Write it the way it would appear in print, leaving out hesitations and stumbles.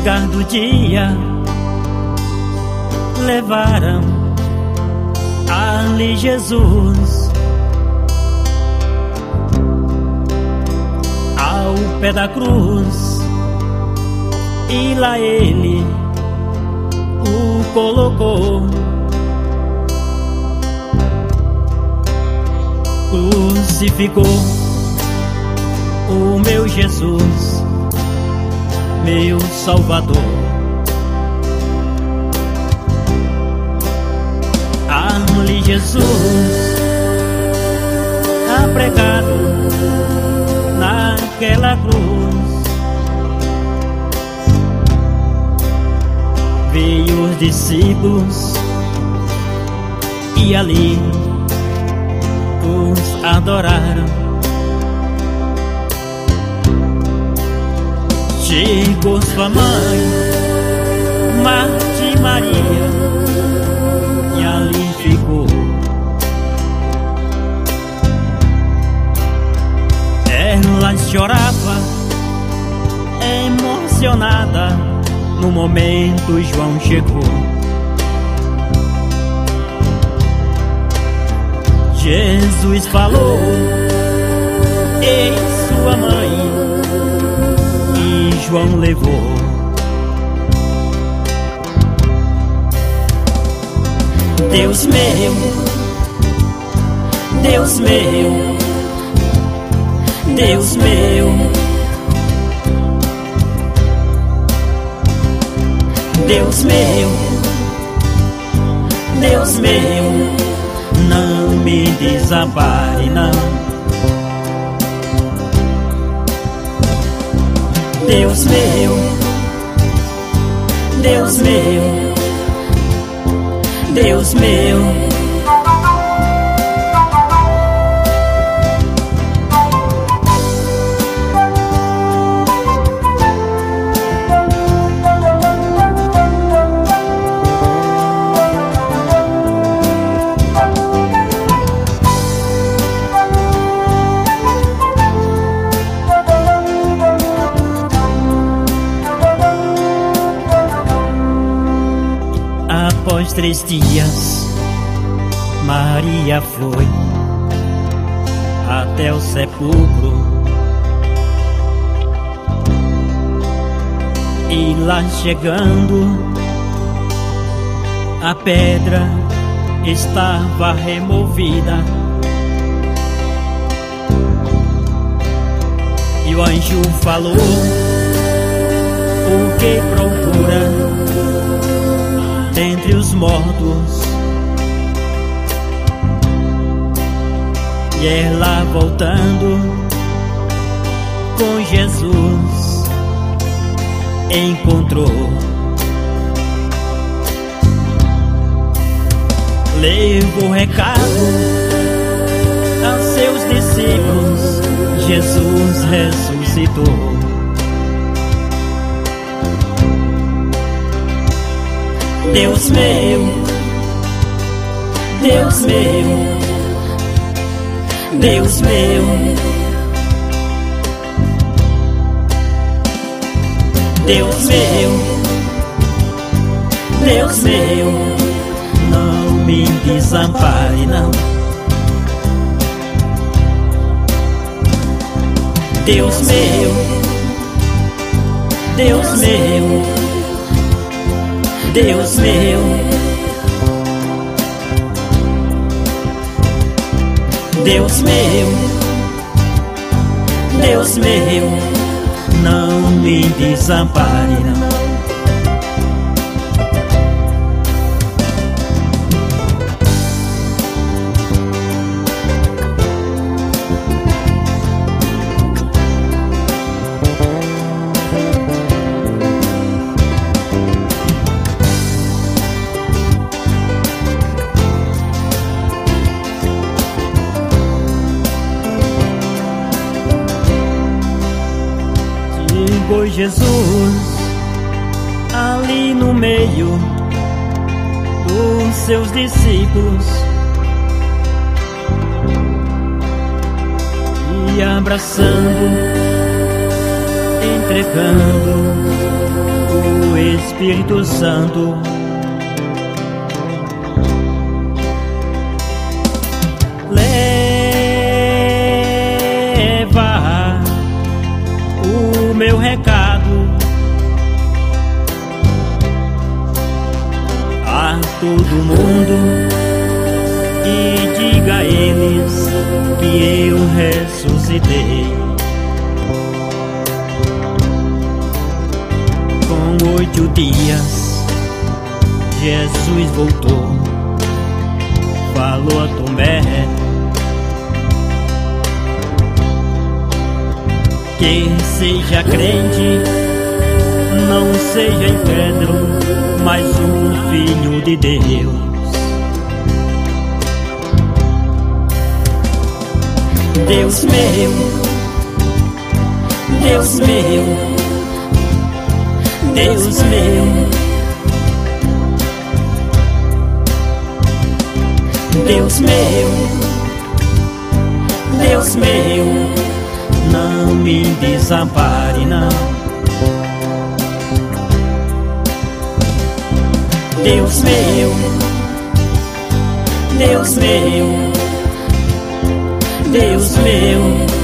chegar do dia, levaram ali Jesus ao pé da cruz, e lá ele o colocou. Crucificou o meu Jesus, meu Salvador. Ali Jesus, apregado naquela cruz, veio os discípulos e ali os adoraram. Chegou sua mãe, Marta e Maria, e ali ficou. Ela chorava, emocionada. No momento João chegou. Jesus falou: eis sua mãe. E João levou. Deus meu, Deus meu, Deus meu, Deus meu, Deus meu, não me desampare, não. Deus meu, Deus meu, Deus meu. Após 3 dias, Maria foi até o sepulcro, e lá chegando, a pedra estava removida, e o anjo falou: o que procura entre os mortos? E ela voltando com Jesus encontrou. Levou recado aos seus discípulos: Jesus ressuscitou. Deus meu, Deus meu, Deus meu, Deus meu, Deus meu, não me desampare, não. Deus meu, Deus meu, Deus meu, Deus meu, Deus meu, não me desampare, não. Chegou Jesus ali no meio dos seus discípulos e abraçando, entregando Espírito Santo. Leva o meu recado a todo mundo e diga a eles que eu ressuscitei. Com 8 dias Jesus voltou, falou a Tomé que seja crente, não seja incrédulo, mas um filho de Deus. Deus meu, Deus meu, Deus meu, Deus meu, Deus meu, não me desampare não. Deus meu, Deus meu, Deus meu,